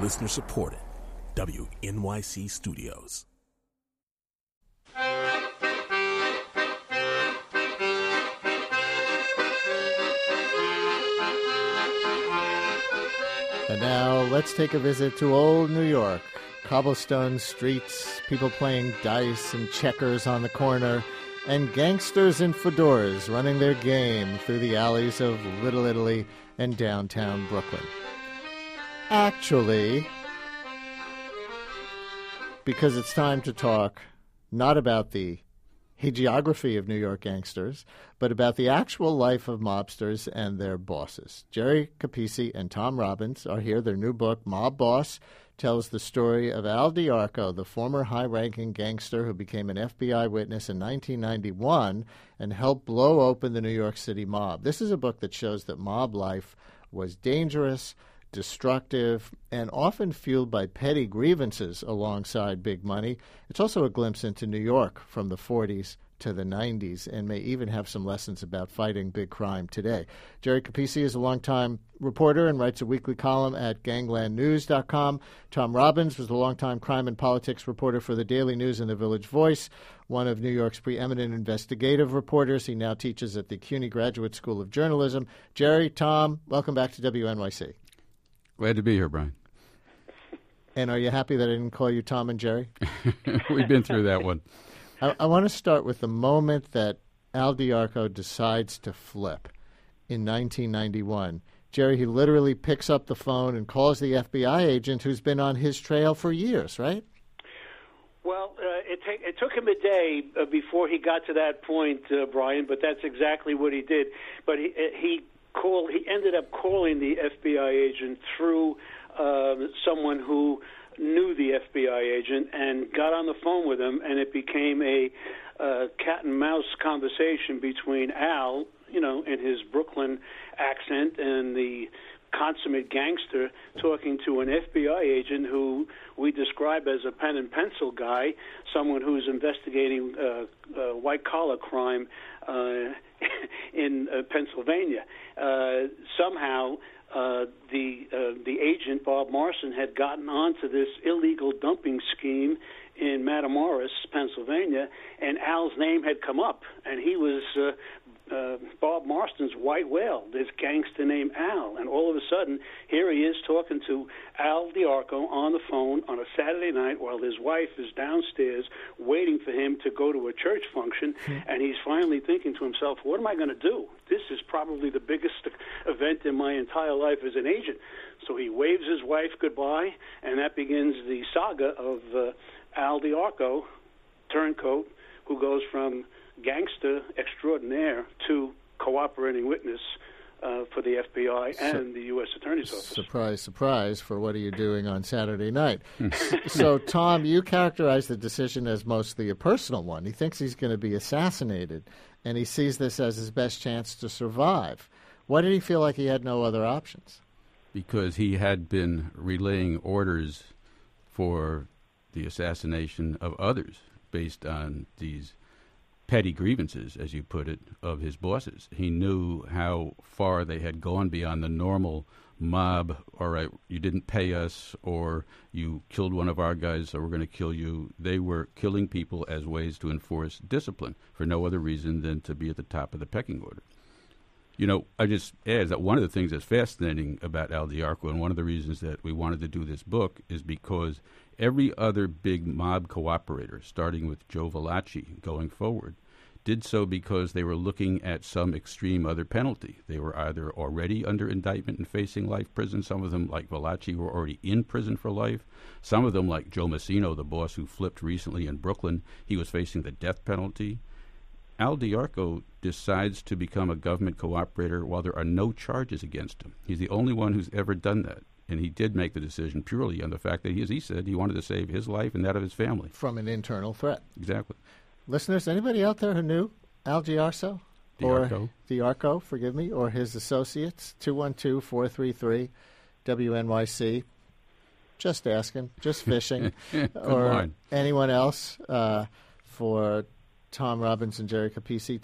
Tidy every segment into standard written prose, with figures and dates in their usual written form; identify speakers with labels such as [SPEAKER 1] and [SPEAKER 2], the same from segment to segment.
[SPEAKER 1] Listener supported. WNYC Studios.
[SPEAKER 2] And now let's take a visit to old New York. Cobblestone streets, people playing dice and checkers on the corner, and gangsters in fedoras running their game through the alleys of Little Italy and downtown Brooklyn. Actually, because it's time to talk not about the hagiography of New York gangsters, but about the actual life of mobsters and their bosses. Jerry Capeci and Tom Robbins are here. Their new book, Mob Boss, tells the story of Al DiArco, the former high-ranking gangster who became an FBI witness in 1991 and helped blow open the New York City mob. This is a book that shows that mob life was dangerous, destructive, and often fueled by petty grievances alongside big money. It's also a glimpse into New York from the 40s to the 90s and may even have some lessons about fighting big crime today. Jerry Capeci is a longtime reporter and writes a weekly column at ganglandnews.com. Tom Robbins was a longtime crime and politics reporter for the Daily News and the Village Voice, one of New York's preeminent investigative reporters. He now teaches at the CUNY Graduate School of Journalism. Jerry, Tom, welcome back to WNYC.
[SPEAKER 3] Glad to be here, Brian.
[SPEAKER 2] And are you happy that I didn't call you Tom and Jerry?
[SPEAKER 3] We've been through that one.
[SPEAKER 2] I want to start with the moment that Al DiArco decides to flip in 1991. Jerry, he literally picks up the phone and calls the FBI agent who's been on his trail for years, right?
[SPEAKER 4] Well, it took him a day before he got to that point, Brian, but that's exactly what he did. But he ended up calling the FBI agent through someone who knew the FBI agent and got on the phone with him, and it became a cat and mouse conversation between Al, in his Brooklyn accent, and the consummate gangster talking to an FBI agent who we describe as a pen and pencil guy, someone who's investigating white-collar crime in Pennsylvania. Somehow, the agent, Bob Marson, had gotten onto this illegal dumping scheme in Matamoros, Pennsylvania, and Al's name had come up, and he was Bob Marston's white whale, this gangster named Al. And all of a sudden, here he is talking to Al DiArco on the phone on a Saturday night while his wife is downstairs waiting for him to go to a church function, and he's finally thinking to himself, what am I going to do? This is probably the biggest event in my entire life as an agent. So he waves his wife goodbye, and that begins the saga of Al DiArco, turncoat, who goes from gangster extraordinaire to cooperating witness for the FBI and the U.S. Attorney's Office.
[SPEAKER 2] Surprise, surprise, for what are you doing on Saturday night? So, Tom, you characterize the decision as mostly a personal one. He thinks he's going to be assassinated, and he sees this as his best chance to survive. Why did he feel like he had no other options?
[SPEAKER 3] Because he had been relaying orders for the assassination of others based on these petty grievances, as you put it, of his bosses. He knew how far they had gone beyond the normal mob. All right, you didn't pay us, or you killed one of our guys, so we're going to kill you. They were killing people as ways to enforce discipline for no other reason than to be at the top of the pecking order. I just add that one of the things that's fascinating about Al DiArco, and one of the reasons that we wanted to do this book, is because every other big mob cooperator, starting with Joe Valachi going forward, did so because they were looking at some extreme other penalty. They were either already under indictment and facing life prison. Some of them, like Valachi, were already in prison for life. Some of them, like Joe Massino, the boss who flipped recently in Brooklyn, he was facing the death penalty. Al DiArco decides to become a government cooperator while there are no charges against him. He's the only one who's ever done that. And he did make the decision purely on the fact that, as he said, he wanted to save his life and that of his family.
[SPEAKER 2] From an internal threat.
[SPEAKER 3] Exactly.
[SPEAKER 2] Listeners, anybody out there who knew Al DiArco?
[SPEAKER 3] DiArco.
[SPEAKER 2] DiArco, forgive me, or his associates? 212-433-WNYC. Just asking, just fishing. Or
[SPEAKER 3] line.
[SPEAKER 2] Anyone else for Tom Robbins and Jerry Capeci,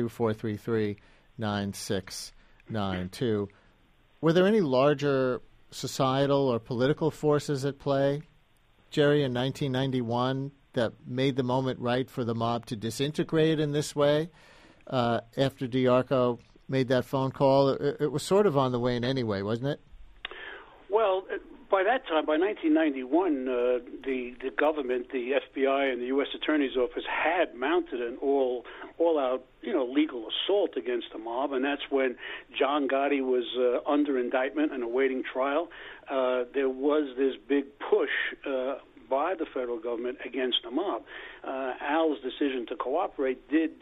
[SPEAKER 2] 212-433-9692. Were there any larger societal or political forces at play, Jerry, in 1991 that made the moment right for the mob to disintegrate in this way after DeArco made that phone call? It was sort of on the wane anyway, wasn't it?
[SPEAKER 4] Well, by that time, by 1991, the government, the FBI, and the U.S. Attorney's Office had mounted an all-out, legal assault against the mob, and that's when John Gotti was under indictment and awaiting trial. There was this big push by the federal government against the mob. Al's decision to cooperate did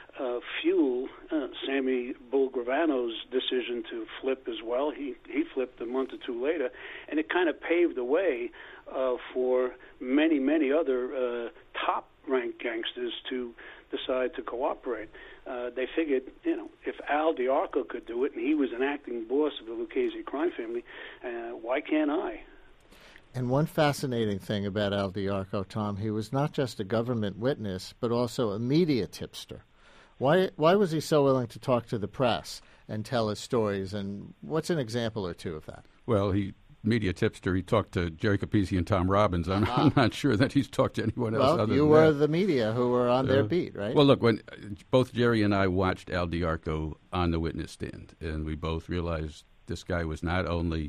[SPEAKER 4] fuel Sammy Bulgravano's decision to flip as well. He flipped a month or two later, and it kind of paved the way for many, many other top-ranked gangsters to decide to cooperate. They figured, if Al DeArco could do it, and he was an acting boss of the Lucchese crime family, why can't I?
[SPEAKER 2] And one fascinating thing about Al DeArco, Tom, he was not just a government witness, but also a media tipster. Why was he so willing to talk to the press and tell his stories? And what's an example or two of that?
[SPEAKER 3] Well, media tipster, he talked to Jerry Capizzi and Tom Robbins. I'm not sure that he's talked to anyone else other than that.
[SPEAKER 2] Well, you were the media who were on their beat, right?
[SPEAKER 3] Well, look, when both Jerry and I watched Al DeArco on the witness stand, and we both realized this guy was not only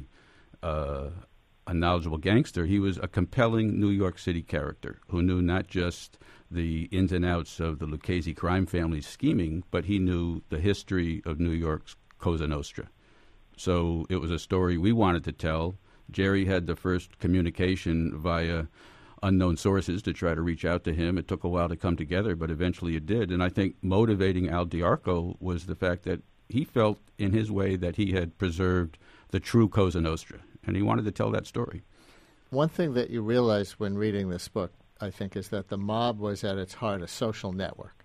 [SPEAKER 3] a knowledgeable gangster, he was a compelling New York City character who knew not just the ins and outs of the Lucchese crime family scheming, but he knew the history of New York's Cosa Nostra. So it was a story we wanted to tell. Jerry had the first communication via unknown sources to try to reach out to him. It took a while to come together, but eventually it did. And I think motivating Al DeArco was the fact that he felt in his way that he had preserved the true Cosa Nostra, and he wanted to tell that story.
[SPEAKER 2] One thing that you realize when reading this book, I think, is that the mob was at its heart a social network.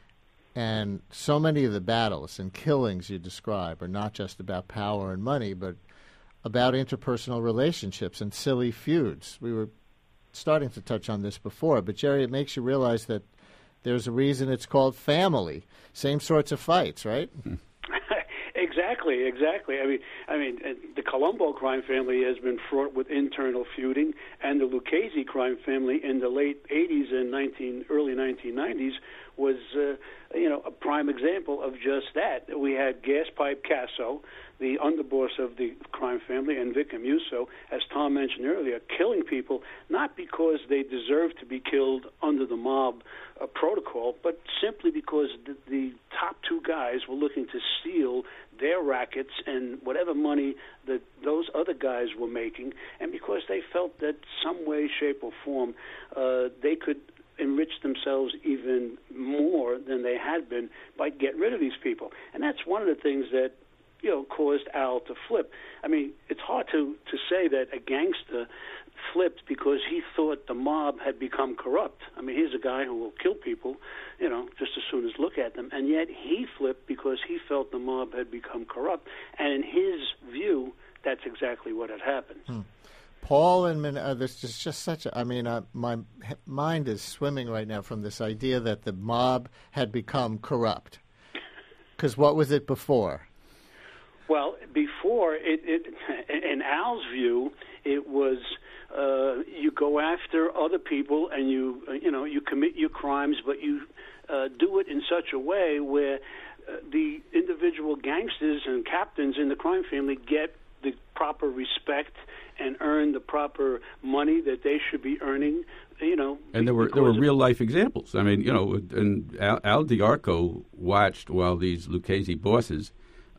[SPEAKER 2] And so many of the battles and killings you describe are not just about power and money, but about interpersonal relationships and silly feuds. We were starting to touch on this before, but Jerry, it makes you realize that there's a reason it's called family. Same sorts of fights, right?
[SPEAKER 4] Exactly. I mean, the Colombo crime family has been fraught with internal feuding, and the Lucchese crime family in the late 80s and early 1990s was, a prime example of just that. We had Gaspipe Casso, the underboss of the crime family, and Vic Amuso, as Tom mentioned earlier, killing people not because they deserved to be killed under the mob protocol, but simply because the top two guys were looking to steal their rackets and whatever money that those other guys were making, and because they felt that some way, shape, or form they could enrich themselves even more than they had been by getting rid of these people. And that's one of the things that caused Al to flip. I mean, it's hard to say that a gangster flipped because he thought the mob had become corrupt. I mean, here's a guy who will kill people, just as soon as look at them. And yet he flipped because he felt the mob had become corrupt. And in his view, that's exactly what had happened.
[SPEAKER 2] Paul and this is just such a, my mind is swimming right now from this idea that the mob had become corrupt. Because what was it before?
[SPEAKER 4] Well, before, in Al's view, it was you go after other people and you commit your crimes, but you do it in such a way where the individual gangsters and captains in the crime family get the proper respect and earn the proper money that they should be earning.
[SPEAKER 3] And there were real life examples. I mean, and Al DeArco watched while these Lucchese bosses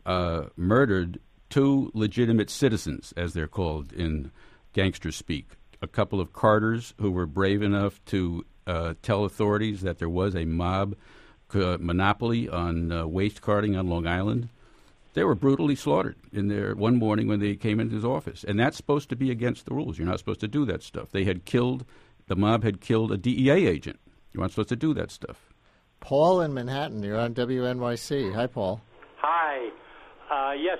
[SPEAKER 3] murdered two legitimate citizens, as they're called in gangster speak. A couple of carters who were brave enough to tell authorities that there was a mob monopoly on waste carting on Long Island. They were brutally slaughtered in there one morning when they came into his office. And that's supposed to be against the rules. You're not supposed to do that stuff. The mob had killed a DEA agent. You aren't supposed to do that stuff.
[SPEAKER 2] Paul in Manhattan, you're on WNYC. Hi, Paul.
[SPEAKER 5] Hi. Yes,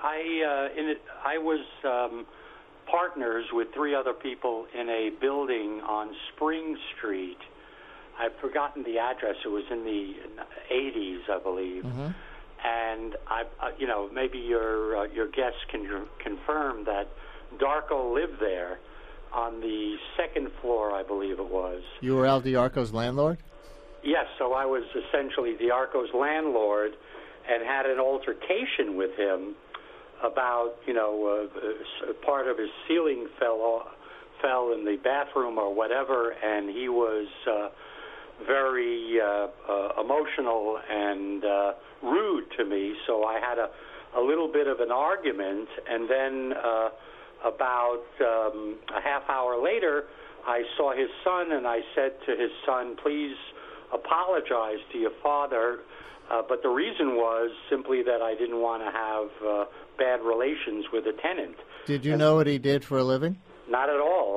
[SPEAKER 5] I was partners with three other people in a building on Spring Street. I've forgotten the address. It was in the 80s, I believe. Mm-hmm. And maybe your guests can confirm that Darko lived there on the second floor, I believe it was.
[SPEAKER 2] You were Al Diarco's landlord?
[SPEAKER 5] Yes, so I was essentially Diarco's landlord and had an altercation with him about, part of his ceiling fell in the bathroom or whatever, and he was very emotional and rude to me, so I had a little bit of an argument, and then about a half hour later, I saw his son, and I said to his son, please apologize to your father, but the reason was simply that I didn't want to have bad relations with a tenant.
[SPEAKER 2] Did you know what he did for a living?
[SPEAKER 5] Not at all.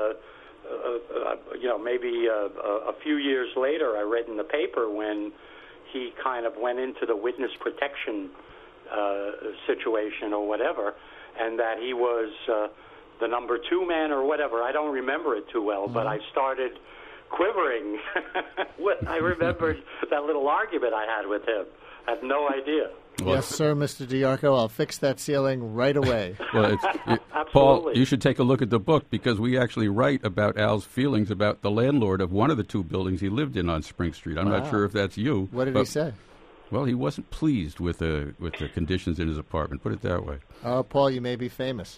[SPEAKER 5] Maybe a few years later, I read in the paper when he kind of went into the witness protection situation or whatever, and that he was the number 2 man or whatever. I don't remember it too well, but I started quivering when I remembered that little argument I had with him. I have no idea.
[SPEAKER 2] Yes, sir, Mr. Diarco. I'll fix that ceiling right away.
[SPEAKER 3] Well, Paul, you should take a look at the book, because we actually write about Al's feelings about the landlord of one of the 2 buildings he lived in on Spring Street. I'm not sure if that's you.
[SPEAKER 2] What did he say?
[SPEAKER 3] Well, he wasn't pleased with the conditions in his apartment. Put it that way.
[SPEAKER 2] Oh, Paul, you may be famous.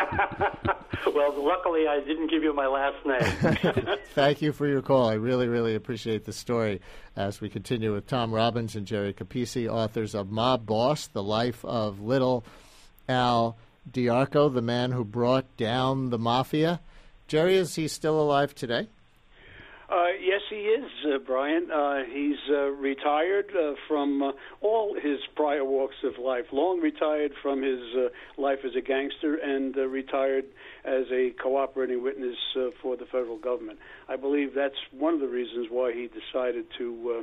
[SPEAKER 5] Well, luckily I didn't give you my last name.
[SPEAKER 2] Thank you for your call. I really, really appreciate the story. As we continue with Tom Robbins and Jerry Capisi, authors of Mob Boss, The Life of Little Al Diarco, the man who brought down the mafia. Jerry, is he still alive today?
[SPEAKER 4] Yes, he is, Brian. He's retired from all his prior walks of life, long retired from his life as a gangster, and retired as a cooperating witness for the federal government. I believe that's one of the reasons why he decided to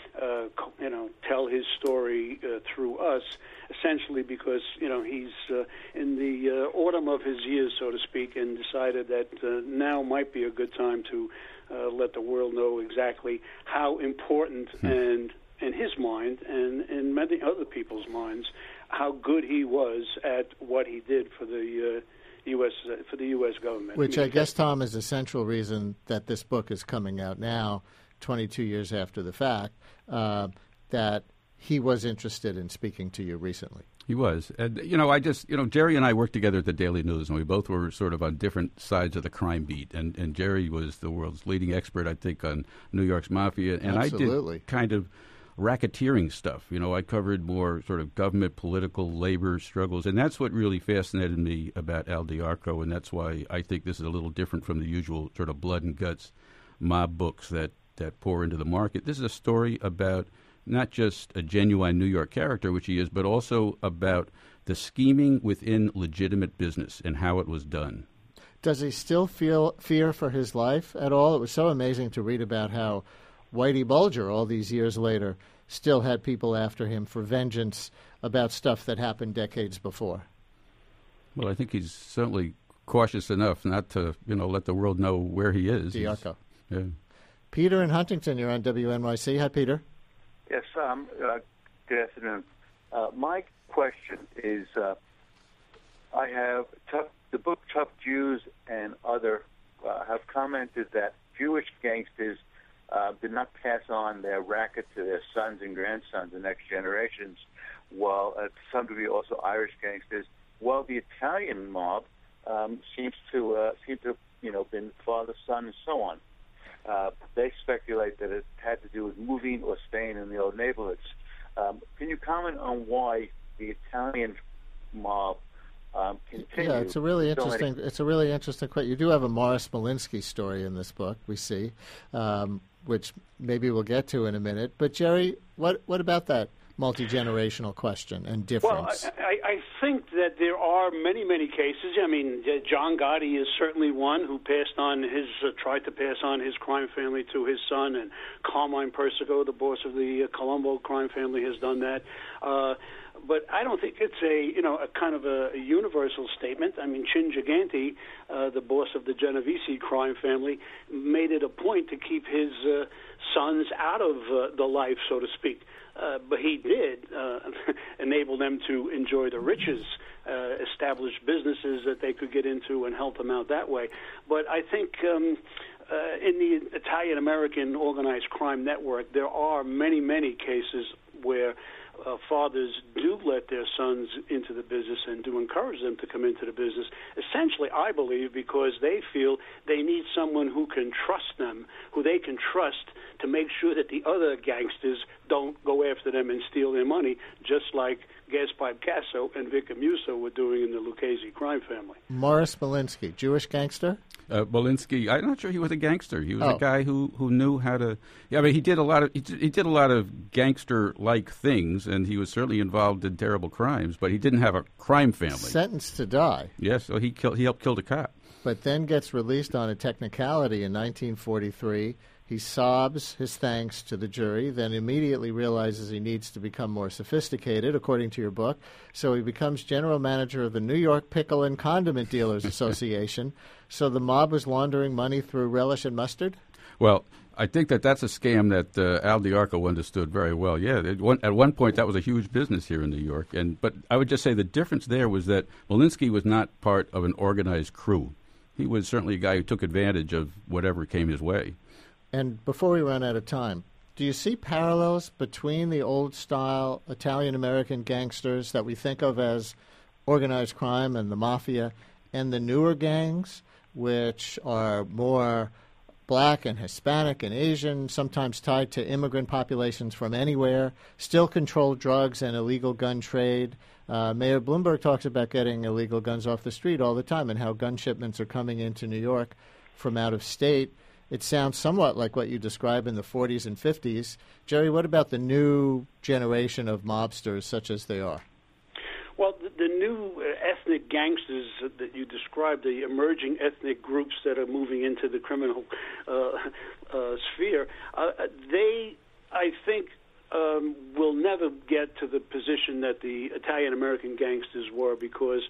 [SPEAKER 4] tell his story through us, essentially because, he's in the autumn of his years, so to speak, and decided that now might be a good time to let the world know exactly how important, and in his mind and in many other people's minds, how good he was at what he did for the U.S. government.
[SPEAKER 2] Which I guess, Tom, is the central reason that this book is coming out now, 22 years after the fact, that he was interested in speaking to you recently.
[SPEAKER 3] He was. And, Jerry and I worked together at the Daily News, and we both were sort of on different sides of the crime beat. And Jerry was the world's leading expert, I think, on New York's mafia. And
[SPEAKER 2] Absolutely.
[SPEAKER 3] I did kind of racketeering stuff. I covered more sort of government, political, labor struggles. And that's what really fascinated me about Al Diarco, and that's why I think this is a little different from the usual sort of blood and guts mob books that pour into the market. This is a story about not just a genuine New York character, which he is, but also about the scheming within legitimate business and how it was done.
[SPEAKER 2] Does he still feel fear for his life at all? It was so amazing to read about how Whitey Bulger, all these years later, still had people after him for vengeance about stuff that happened decades before.
[SPEAKER 3] Well, I think he's certainly cautious enough not to, let the world know where he is.
[SPEAKER 2] Diarco.
[SPEAKER 3] Yeah.
[SPEAKER 2] Peter in Huntington, you're on WNYC. Hi, Peter.
[SPEAKER 6] Yes, good afternoon. My question is, I have the book Tough Jews and Other have commented that Jewish gangsters did not pass on their racket to their sons and grandsons, the next generations, while to some degree also Irish gangsters, while the Italian mob seems to been father, son, and so on. They speculate that it had to do with moving or staying in the old neighborhoods. Can you comment on why the Italian mob continued?
[SPEAKER 2] Yeah, it's a really interesting. It's a really interesting question. You do have a Morris Malinsky story in this book. We see, which maybe we'll get to in a minute. But Jerry, what about that multi-generational question and difference?
[SPEAKER 4] Well, I think that there are many, many cases. I mean, John Gotti is certainly one who passed on tried to pass on his crime family to his son, and Carmine Persico, the boss of the Colombo crime family, has done that. But I don't think it's a kind of a universal statement. I mean, Chin Gigante, the boss of the Genovese crime family, made it a point to keep his sons out of the life, so to speak. But he did enable them to enjoy the riches establish businesses that they could get into and help them out that way. But I think in the Italian-American organized crime network, there are many, many cases where fathers do let their sons into the business and do encourage them to come into the business, essentially, I believe, because they feel they need someone who can trust them, who they can trust to make sure that the other gangsters don't go after them and steal their money, just like Gaspar Casso and Vic Amuso were doing in the Lucchese crime family.
[SPEAKER 2] Morris Molinsky, Jewish gangster?
[SPEAKER 3] Molinsky, I'm not sure he was a gangster. He was a guy who knew how to. Yeah, I mean, he did a lot of gangster-like things, and he was certainly involved in terrible crimes. But he didn't have a crime family.
[SPEAKER 2] Sentenced to die.
[SPEAKER 3] Yes, so he helped kill a cop.
[SPEAKER 2] But then gets released on a technicality in 1943. He sobs his thanks to the jury, then immediately realizes he needs to become more sophisticated, according to your book. So he becomes general manager of the New York Pickle and Condiment Dealers Association. So the mob was laundering money through relish and mustard?
[SPEAKER 3] Well, I think that's a scam that Al DiArco understood very well. Yeah, at one point that was a huge business here in New York. But I would just say the difference there was that Molinsky was not part of an organized crew. He was certainly a guy who took advantage of whatever came his way.
[SPEAKER 2] And before we run out of time, do you see parallels between the old-style Italian-American gangsters that we think of as organized crime and the mafia and the newer gangs, which are more black and Hispanic and Asian, sometimes tied to immigrant populations from anywhere, still control drugs and illegal gun trade? Mayor Bloomberg talks about getting illegal guns off the street all the time and how gun shipments are coming into New York from out of state. It sounds somewhat like what you describe in the 40s and 50s. Jerry, what about the new generation of mobsters, such as they are?
[SPEAKER 4] Well, the new ethnic gangsters that you described, the emerging ethnic groups that are moving into the criminal sphere, they, I think, will never get to the position that the Italian-American gangsters were, because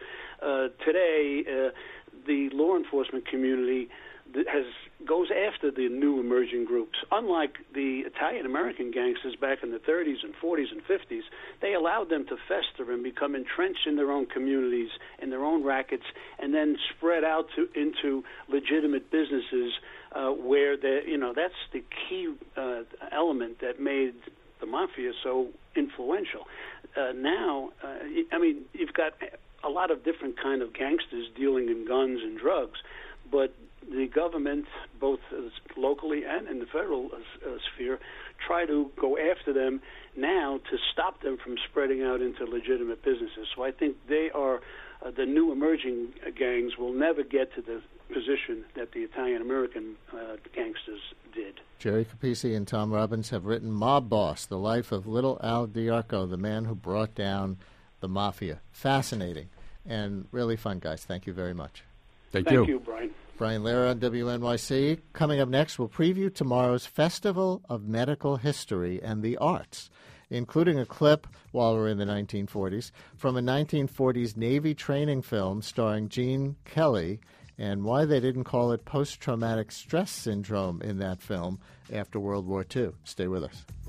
[SPEAKER 4] today the law enforcement community goes after the new emerging groups. Unlike the Italian-American gangsters back in the 30s and 40s and 50s, they allowed them to fester and become entrenched in their own communities, in their own rackets, and then spread out into legitimate businesses where that's the key element that made the mafia so influential. Now, you've got a lot of different kind of gangsters dealing in guns and drugs, but the government, both locally and in the federal sphere, try to go after them now to stop them from spreading out into legitimate businesses. So I think they are the new emerging gangs will never get to the position that the Italian-American gangsters did.
[SPEAKER 2] Jerry Capisi and Tom Robbins have written Mob Boss, The Life of Little Al DiArco, the man who brought down the mafia. Fascinating and really fun, guys. Thank you very much.
[SPEAKER 3] Thank you.
[SPEAKER 4] Thank you, Brian.
[SPEAKER 2] Brian Lehrer on WNYC. Coming up next, we'll preview tomorrow's Festival of Medical History and the Arts, including a clip, while we're in the 1940s, from a 1940s Navy training film starring Gene Kelly and why they didn't call it post-traumatic stress syndrome in that film after World War II. Stay with us.